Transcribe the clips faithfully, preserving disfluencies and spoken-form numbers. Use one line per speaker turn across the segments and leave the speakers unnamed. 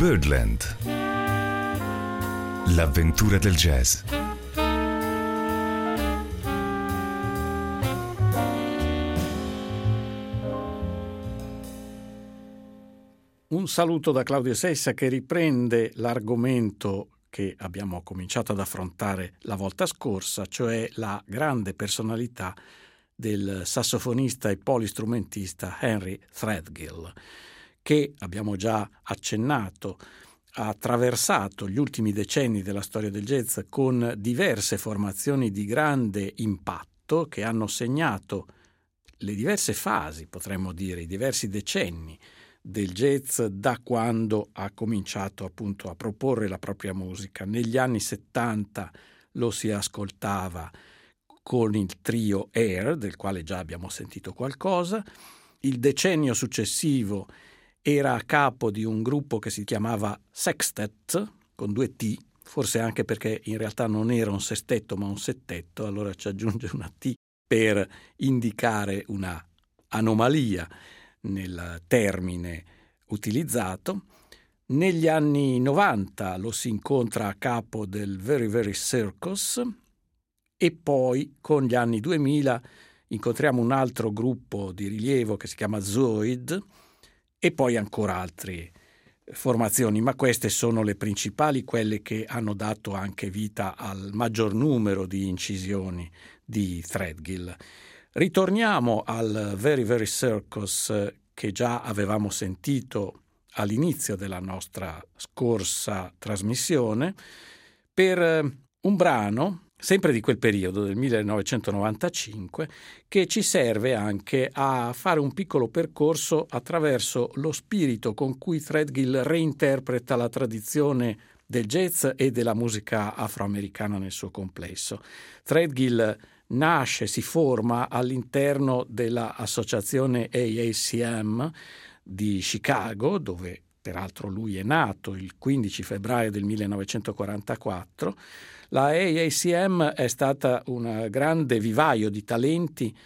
Birdland. L'avventura del jazz.
Un saluto da Claudio Sessa che riprende l'argomento che abbiamo cominciato ad affrontare la volta scorsa, cioè la grande personalità del sassofonista e polistrumentista Henry Threadgill, che abbiamo già accennato, ha attraversato gli ultimi decenni della storia del jazz con diverse formazioni di grande impatto che hanno segnato le diverse fasi, potremmo dire, i diversi decenni del jazz da quando ha cominciato appunto a proporre la propria musica. Negli anni settanta lo si ascoltava con il trio Air, del quale già abbiamo sentito qualcosa. Il decennio successivo era a capo di un gruppo che si chiamava Sextet, con due T, forse anche perché in realtà non era un sestetto ma un settetto, allora ci aggiunge una T per indicare una anomalia nel termine utilizzato. Negli anni novanta lo si incontra a capo del Very Very Circus e poi con gli anni duemila incontriamo un altro gruppo di rilievo che si chiama Zoid e poi ancora altre formazioni, ma queste sono le principali, quelle che hanno dato anche vita al maggior numero di incisioni di Threadgill. Ritorniamo al Very Very Circus che già avevamo sentito all'inizio della nostra scorsa trasmissione per un brano sempre di quel periodo del millenovecentonovantacinque che ci serve anche a fare un piccolo percorso attraverso lo spirito con cui Threadgill reinterpreta la tradizione del jazz e della musica afroamericana nel suo complesso. Threadgill nasce, si forma all'interno dell'associazione A A C M di Chicago, dove peraltro lui è nato il quindici febbraio del millenovecentoquarantaquattro. La A A C M è stata un grande vivaio di talenti.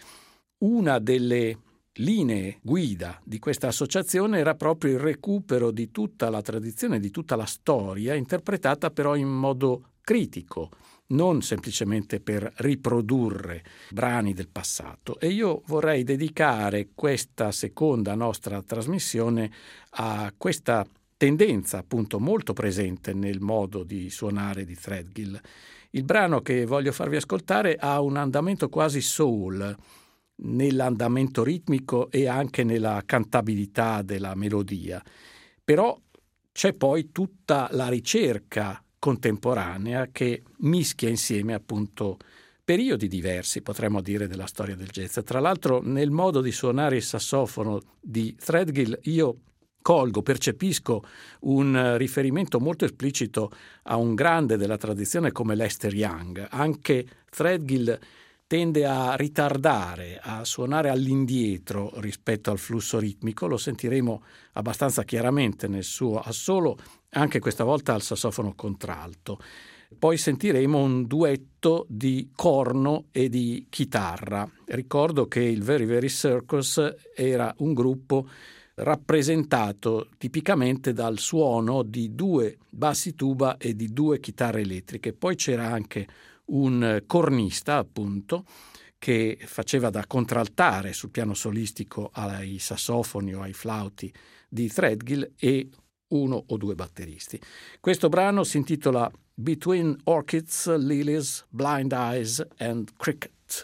Una delle linee guida di questa associazione era proprio il recupero di tutta la tradizione, di tutta la storia, interpretata però in modo critico, non semplicemente per riprodurre brani del passato. E io vorrei dedicare questa seconda nostra trasmissione a questa tendenza appunto molto presente nel modo di suonare di Threadgill. Il brano che voglio farvi ascoltare ha un andamento quasi soul nell'andamento ritmico e anche nella cantabilità della melodia, però c'è poi tutta la ricerca contemporanea che mischia insieme appunto periodi diversi, potremmo dire, della storia del jazz. Tra l'altro nel modo di suonare il sassofono di Threadgill io colgo, percepisco un riferimento molto esplicito a un grande della tradizione come Lester Young. Anche Threadgill tende a ritardare, a suonare all'indietro rispetto al flusso ritmico, lo sentiremo abbastanza chiaramente nel suo assolo, anche questa volta al sassofono contralto. Poi sentiremo un duetto di corno e di chitarra. Ricordo che il Very Very Circus era un gruppo rappresentato tipicamente dal suono di due bassi tuba e di due chitarre elettriche. Poi c'era anche un cornista, appunto, che faceva da contraltare sul piano solistico ai sassofoni o ai flauti di Threadgill e uno o due batteristi. Questo brano si intitola Between Orchids, Lilies, Blind Eyes and Cricket.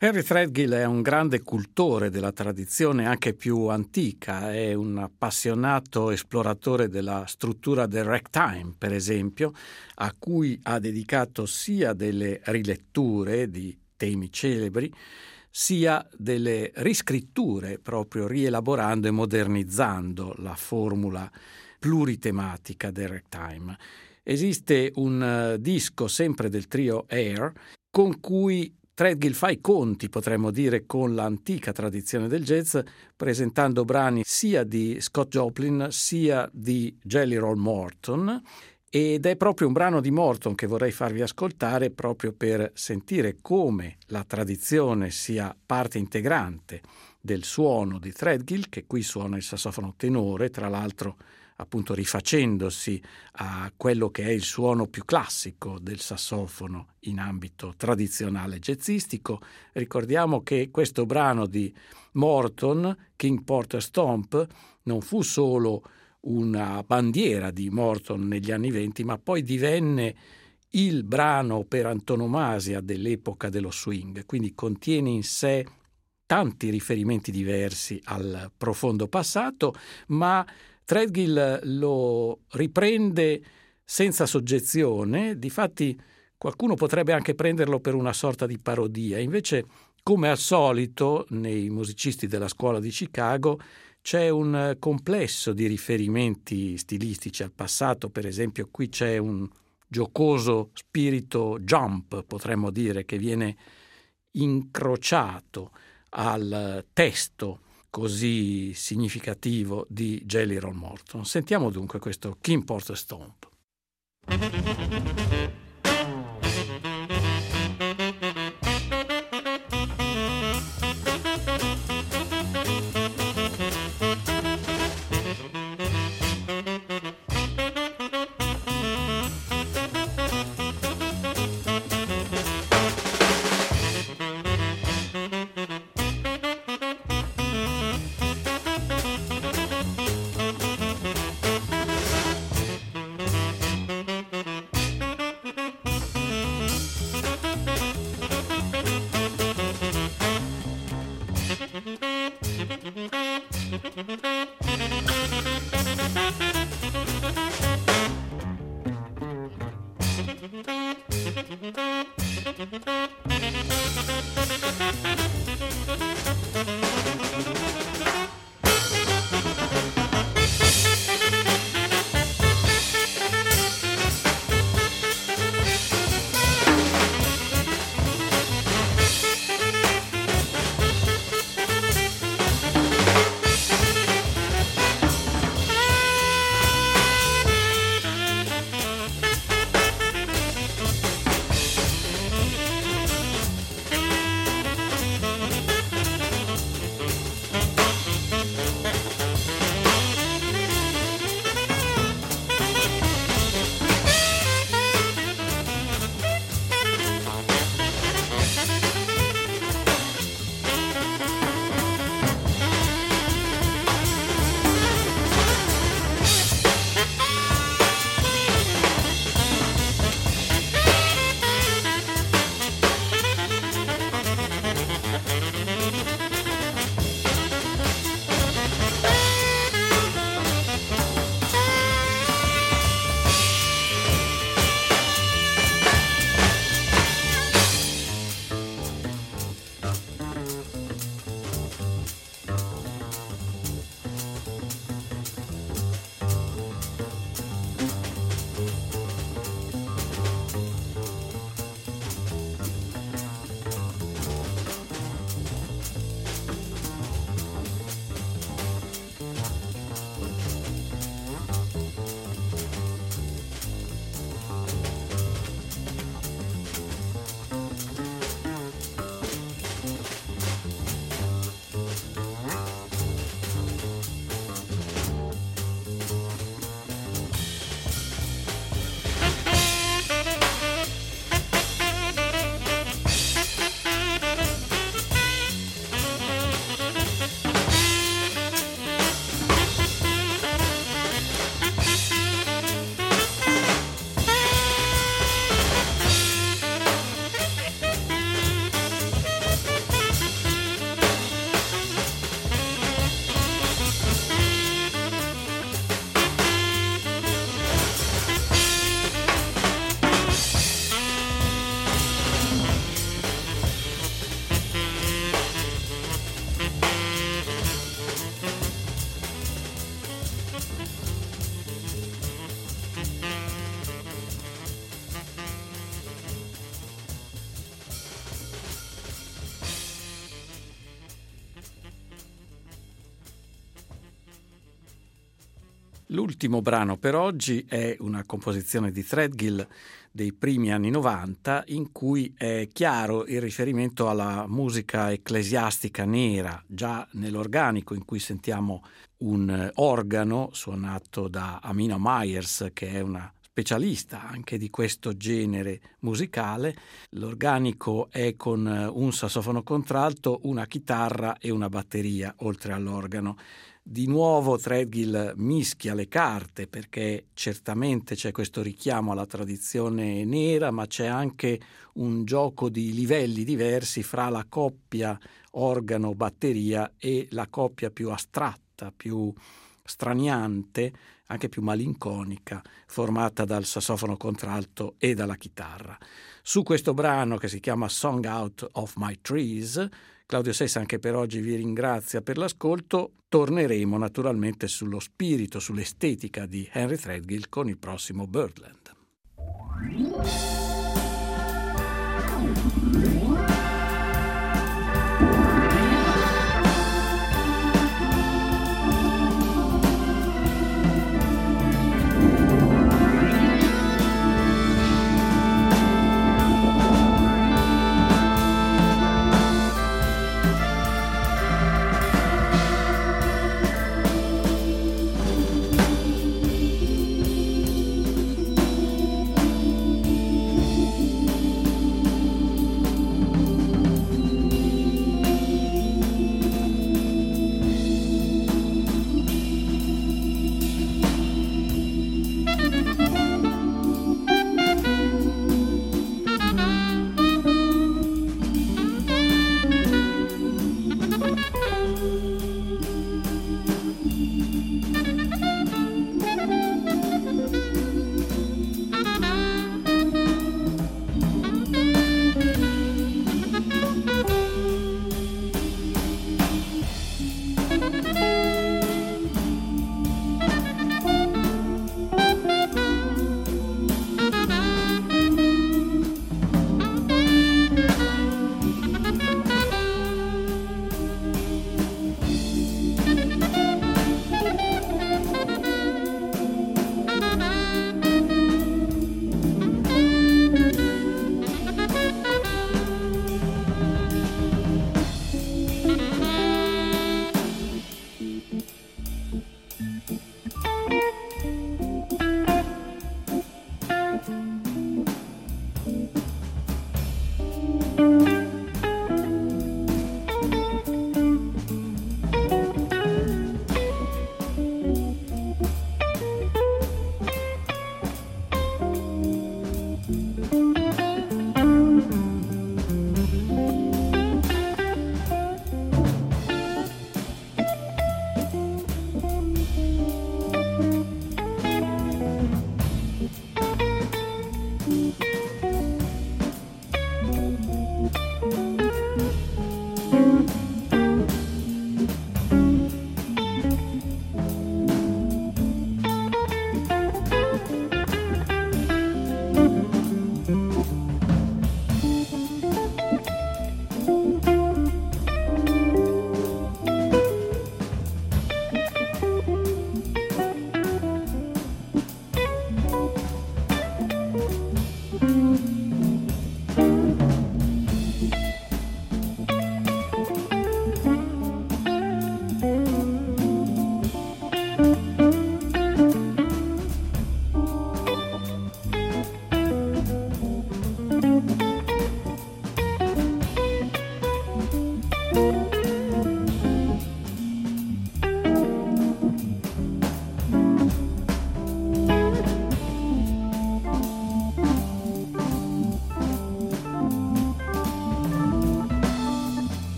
Harry Threadgill è un grande cultore della tradizione anche più antica, è un appassionato esploratore della struttura del ragtime, per esempio, a cui ha dedicato sia delle riletture di temi celebri, sia delle riscritture, proprio rielaborando e modernizzando la formula pluritematica del ragtime. Esiste un uh, disco sempre del trio Air con cui Threadgill fa i conti, potremmo dire, con l'antica tradizione del jazz, presentando brani sia di Scott Joplin sia di Jelly Roll Morton, ed è proprio un brano di Morton che vorrei farvi ascoltare proprio per sentire come la tradizione sia parte integrante del suono di Threadgill, che qui suona il sassofono tenore, tra l'altro appunto rifacendosi a quello che è il suono più classico del sassofono in ambito tradizionale jazzistico. Ricordiamo che questo brano di Morton, King Porter Stomp, non fu solo una bandiera di Morton negli anni venti, ma poi divenne il brano per antonomasia dell'epoca dello swing, quindi contiene in sé tanti riferimenti diversi al profondo passato, ma Threadgill lo riprende senza soggezione. Difatti qualcuno potrebbe anche prenderlo per una sorta di parodia. Invece, come al solito nei musicisti della scuola di Chicago, c'è un complesso di riferimenti stilistici al passato. Per esempio, qui c'è un giocoso spirito jump, potremmo dire, che viene incrociato al testo così significativo di Jelly Roll Morton. Sentiamo dunque questo King Porter Stomp. L'ultimo brano per oggi è una composizione di Threadgill dei primi anni novanta, in cui è chiaro il riferimento alla musica ecclesiastica nera, già nell'organico in cui sentiamo un organo suonato da Amina Myers, che è una specialista anche di questo genere musicale. L'organico è con un sassofono contralto, una chitarra e una batteria, oltre all'organo. Di nuovo Threadgill mischia le carte, perché certamente c'è questo richiamo alla tradizione nera, ma c'è anche un gioco di livelli diversi fra la coppia organo-batteria e la coppia più astratta, più straniante, anche più malinconica, formata dal sassofono contralto e dalla chitarra. Su questo brano, che si chiama Song Out of My Trees, Claudio Sessa anche per oggi vi ringrazia per l'ascolto. Torneremo naturalmente sullo spirito, sull'estetica di Henry Threadgill con il prossimo Birdland.
Thank you.